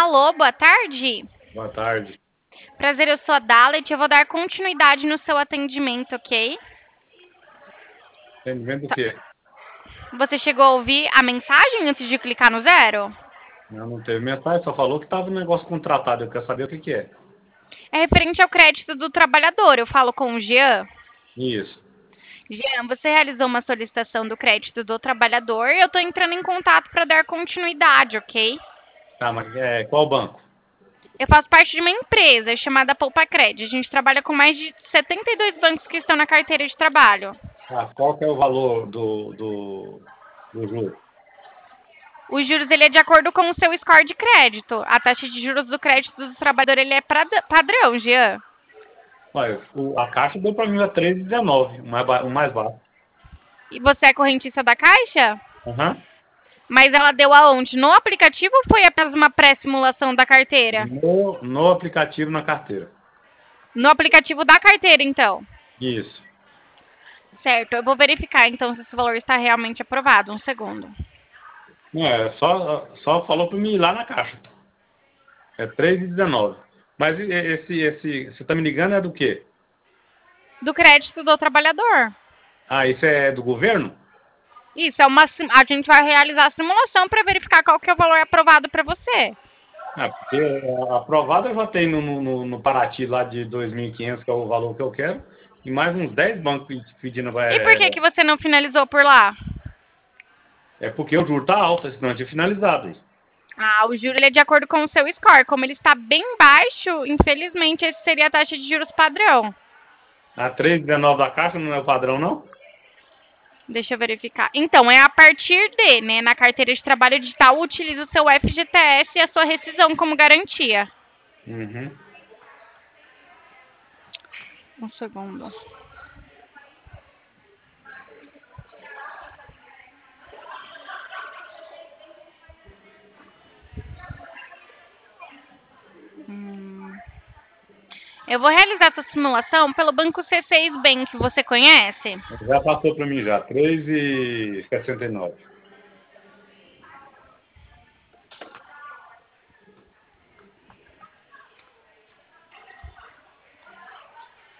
Alô, boa tarde. Boa tarde. Prazer, eu sou a Dalet. Eu vou dar continuidade no seu atendimento, ok? Entendimento do quê? Você chegou a ouvir a mensagem antes de clicar no zero? Não teve mensagem, só falou que estava um negócio contratado. Eu quero saber o que que é. É referente ao crédito do trabalhador. Eu falo com o Jean. Isso. Jean, você realizou uma solicitação do crédito do trabalhador e eu estou entrando em contato para dar continuidade, ok? Tá, mas qual banco? Eu faço parte de uma empresa chamada Poupa Cred. A gente trabalha com mais de 72 bancos que estão na carteira de trabalho. Ah, qual que é o valor do juro? Os juros ele é de acordo com o seu score de crédito. A taxa de juros do crédito do trabalhador ele é padrão, Jean. Olha, a Caixa deu para mim a 13,19, o mais baixo. E você é correntista da Caixa? Aham. Mas ela deu aonde? No aplicativo ou foi apenas uma pré-simulação da carteira? No aplicativo na carteira. No aplicativo da carteira, então. Isso. Certo, eu vou verificar então se esse valor está realmente aprovado. Um segundo. Não, só falou para mim ir lá na Caixa. É 3,19. Mas você tá me ligando é do quê? Do crédito do trabalhador. Ah, isso é do governo? Isso, a gente vai realizar a simulação para verificar qual que é o valor aprovado para você. Ah, porque aprovado eu já tenho no Paraty lá de 2.500, que é o valor que eu quero, e mais uns 10 bancos pedindo. E por que você não finalizou por lá? É porque o juro tá alto, senão eu tinha finalizado. Ah, o juro ele é de acordo com o seu score. Como ele está bem baixo, infelizmente, esse seria a taxa de juros padrão. A 3,19 da Caixa não é o padrão, não? Deixa eu verificar. Então, é a partir de, né? Na carteira de trabalho digital, utiliza o seu FGTS e a sua rescisão como garantia. Uhum. Um segundo. Eu vou realizar essa simulação pelo banco C6 Bank, você conhece? Já passou para mim já, 3,69.